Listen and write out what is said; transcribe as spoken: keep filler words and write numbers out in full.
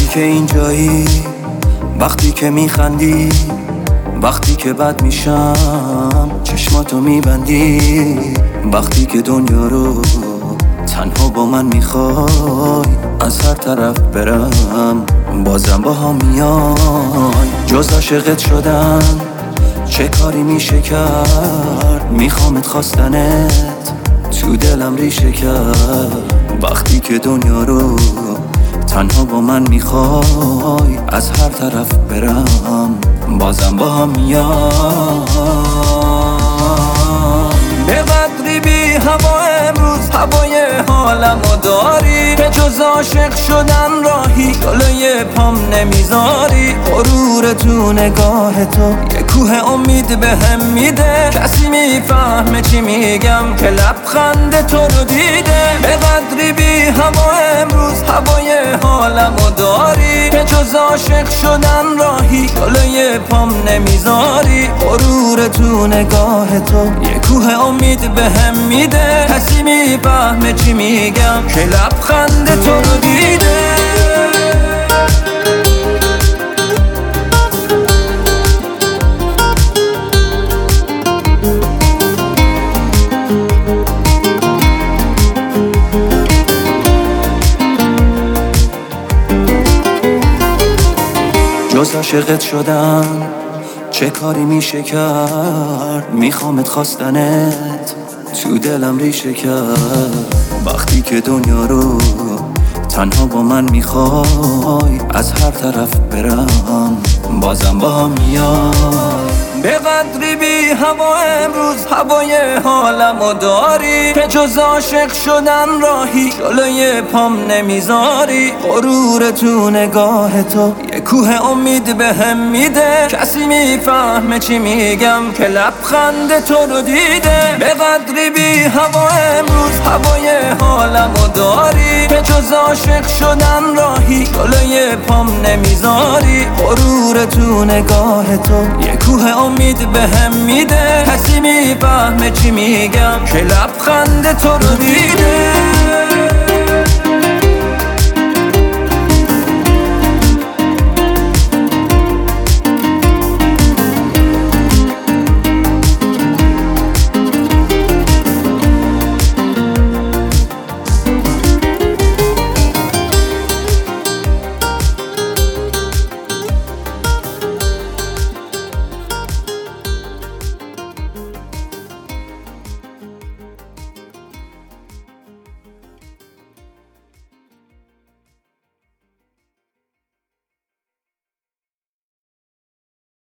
که اینجایی، وقتی که میخندی، وقتی که بد میشم چشماتو میبندی، وقتی که دنیا رو تنها با من میخوای از هر طرف برم بازم با هم میای. جز عاشقت شدن چه کاری میشه کرد، میخوامت خواستنت تو دلم ریشه کرد. وقتی که دنیا رو تنها با من میخوای از هر طرف برم بازم با هم میای. به قدری بی هوا امروز هوای حالمو داری، که جز عاشق شدن راهی جلوی پام نمیذاری. غرور تو نگاه تو یه کوه امید بهم میده، کسی میفهمه چی میگم که لبخند تو رو دیده. به قدری بی هوا امروز هوای حالمو داری، که جز عاشق شدن راهی جلوی پام نمیذاری. غرور تو نگاه تو یه کوه امید بهم میده، کسی میفهمه چی میگم که لبخند تو رو دیده. جز عاشقت شدن چه کاری میشه کرد، میخوامت خواستنت تو دلم ریشه کرد. وقتی که دنیا رو تنها با من میخوای از هر طرف برم بازم با هم میای. به قدری بی هوا امروز هوای حالمو داری، که جز عاشق شدن راهی جلوی پام نمیذاری. غرور تو نگاه تو یه کوه امید بهم میده، کسی میفهمه چی میگم که لبخند تو رو دیده. به قدری بی هوا امروز هوای حالمو داری، که جز عاشق شدن راهی جلوی پام نمیذاری. غرور تو نگاه تو یه کوه امید بهم میده، کسی میفهمه چی میگم که لبخند تو رو دیده.